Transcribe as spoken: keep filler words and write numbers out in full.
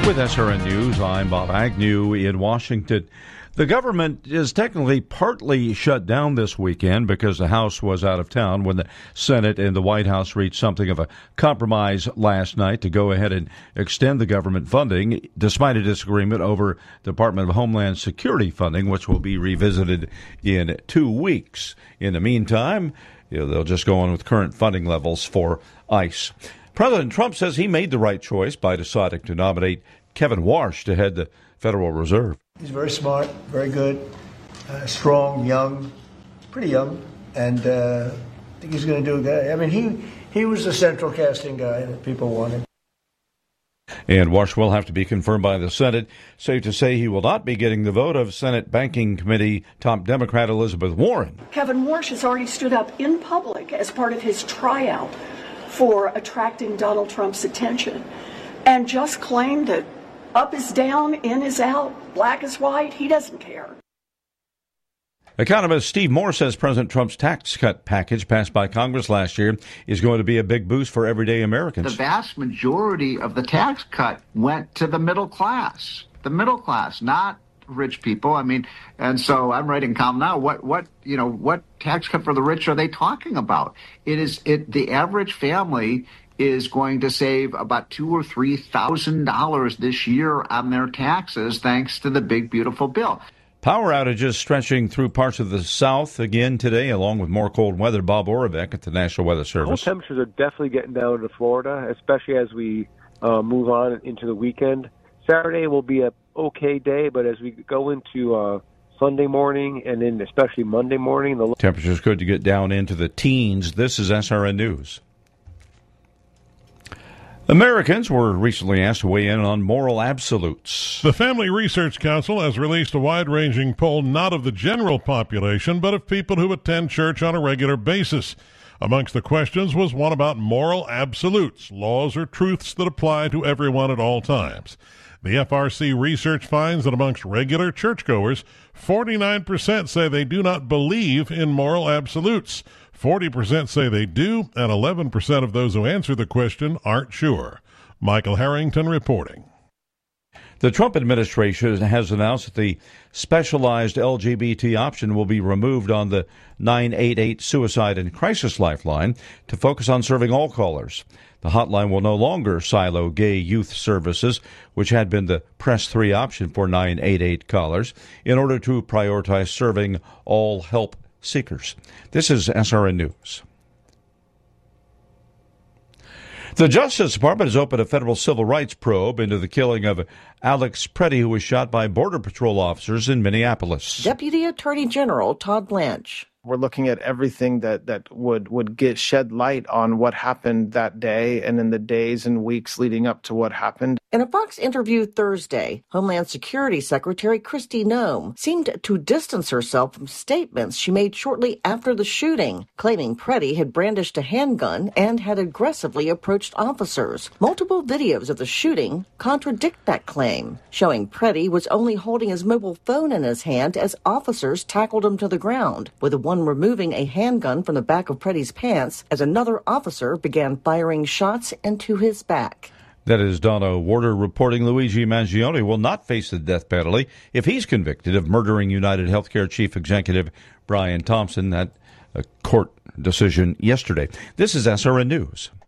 With S R N News, I'm Bob Agnew in Washington. The government is technically partly shut down this weekend because the House was out of town when the Senate and the White House reached something of a compromise last night to go ahead and extend the government funding, despite a disagreement over Department of Homeland Security funding, which will be revisited in two weeks. In the meantime, you know, they'll just go on with current funding levels for ICE. President Trump says he made the right choice by deciding to nominate Kevin Warsh to head the Federal Reserve. He's very smart, very good, uh, strong, young, pretty young, and uh, I think he's going to do good. I mean, he, he was the central casting guy that people wanted. And Warsh will have to be confirmed by the Senate. Safe to say he will not be getting the vote of Senate Banking Committee top Democrat Elizabeth Warren. Kevin Warsh has already stood up in public as part of his tryout for attracting Donald Trump's attention and just claimed that up is down, in is out, black is white. He doesn't care. Economist Steve Moore says President Trump's tax cut package passed by Congress last year is going to be a big boost for everyday Americans. The vast majority of the tax cut went to the middle class, the middle class, not rich people. I mean, and so I'm writing column now. What, what, you know, what tax cut for the rich are they talking about? It is it. The average family is going to save about two or three thousand dollars this year on their taxes, thanks to the big beautiful bill. Power outages stretching through parts of the South again today, along with more cold weather. Bob Oravec at the National Weather Service. Cold temperatures are definitely getting down to Florida, especially as we uh, move on into the weekend. Saturday will be a okay day, but as we go into uh, Sunday morning and then especially Monday morning, the temperatures could get down into the teens. This is S R N News. Americans were recently asked to weigh in on moral absolutes. The Family Research Council has released a wide-ranging poll not of the general population, but of people who attend church on a regular basis. Amongst the questions was one about moral absolutes, laws or truths that apply to everyone at all times. The F R C research finds that amongst regular churchgoers, forty-nine percent say they do not believe in moral absolutes. forty percent say they do, and eleven percent of those who answer the question aren't sure. Michael Harrington reporting. The Trump administration has announced that the specialized L G B T option will be removed on the nine eight eight Suicide and Crisis Lifeline to focus on serving all callers. The hotline will no longer silo gay youth services, which had been the press three option for nine eight eight callers, in order to prioritize serving all help seekers. This is S R N News. The Justice Department has opened a federal civil rights probe into the killing of Alex Preddy, who was shot by Border Patrol officers in Minneapolis. Deputy Attorney General Todd Blanche. We're looking at everything that, that would, would get shed light on what happened that day and in the days and weeks leading up to what happened. In a Fox interview Thursday, Homeland Security Secretary Kristi Noem seemed to distance herself from statements she made shortly after the shooting, claiming Preddy had brandished a handgun and had aggressively approached officers. Multiple videos of the shooting contradict that claim, showing Preddy was only holding his mobile phone in his hand as officers tackled him to the ground, with one removing a handgun from the back of Preddy's pants as another officer began firing shots into his back. That is Donna Warder reporting. Luigi Mangione will not face the death penalty if he's convicted of murdering United Healthcare Chief Executive Brian Thompson. That a court decision yesterday. This is S R N News.